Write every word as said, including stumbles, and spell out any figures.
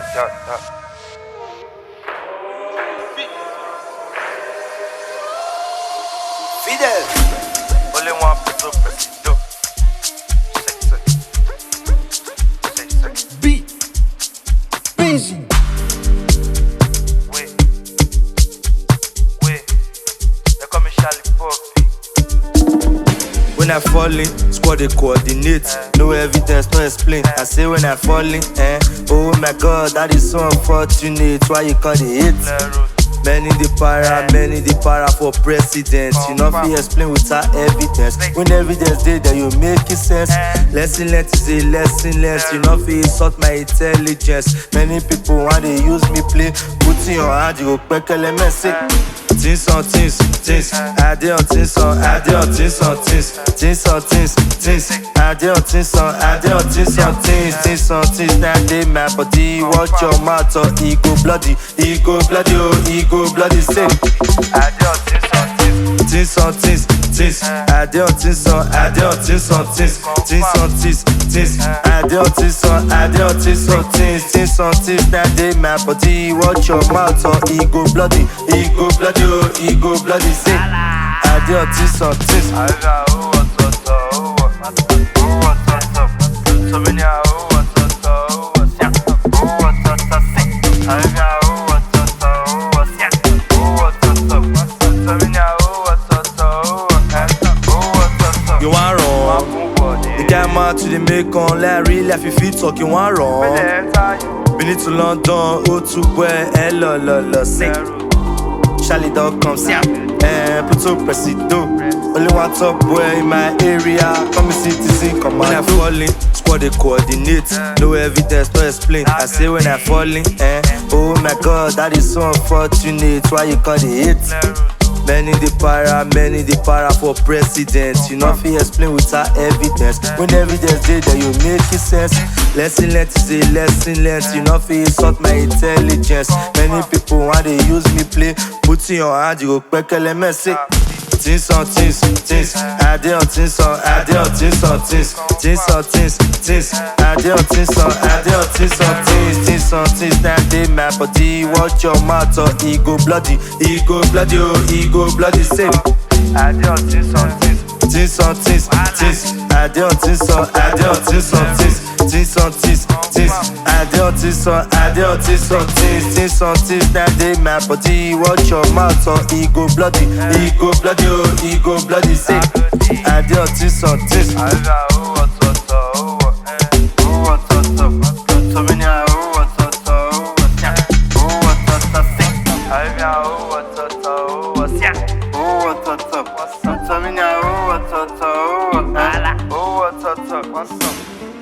yeah, yeah. Fidel. Only one person presido. Say, say. Say, say. B. Busy. Wait. Wait. They call me Charlie Poppy. When I fall in, squad they coordinate. No evidence, no explain. I say when I fall in, eh. Oh my God, that is so unfortunate. Why you call it hate? Many the para, many the para for president. You know fi explain without evidence. When evidence dey there, you make it sense. Lesson learned is a lesson learned. You know fi insult my intelligence. Many people want they use me play. Put in your hand, you go pekele messy. Things on things, things. I dey on things on, I dey on things on things. Things on things, things. I dey on things on, I dey on things on things. Things on things. Now dey my body. Watch your mouth or e go bloody, e go bloody, oh, e go bloody. Say, I dey on things on things. things on things, things. I dey on things on, I dey on things on things. Things on things, things. I dey on things on, I dey on things on things. Things on things. Now dey my body. Watch your mouth or e go bloody, e go bloody, oh, e go bloody. Say, I dey on things on things. I got who wants to talk, who wants to talk, who wants to talk. So many are who wants to talk, who wants to talk, who wants to talk. I got who wants to talk, who wants to talk, who wants to talk. So many are who wants to talk, who wants to talk, who wants to talk. You want wrong? The guy mad to the make on like real life. If you talk, you want wrong. Been it to London, oh to where, hello, lo, lo, say. Charlie dog comes, yeah. Eh, put up presido. Only one top boy in my area. Come citizen, come on. When I fall in, squad they coordinate. No evidence, no explain. I say when I fall in, eh. Oh my God, that is so unfortunate. Why you call it hate? Many the para, many the para for president. You know fi explain without evidence. When evidence dey there, you make it sense. Lesson learned is a lesson learned. You know fi insult my intelligence. Many people want they use me play. Put in your hand, you go pekele messy. Things on things, things. I dey on things on, I dey on things on things. Things on things, things. I dey on things on, I dey on things on things. Things on things. Now dey my body. Watch your mouth or e go bloody, e go bloody, oh, e go bloody. Say, I dey on things on things. things on things, things. I dey on things on, I dey on things on things. Things on things, things. I dey on things on, I dey on things on things. Things on things. Now dey my body. Watch your mouth or e go bloody, e go bloody, oh, e go bloody. Say, I dey on things on things. I got who wants to talk, who wants, who wants to talk. So many are who wants to talk, who wants to talk, who wants to talk. I got who wants to talk, who wants to talk, who wants to talk. So many are who wants to talk, who wants to talk, who wants to talk.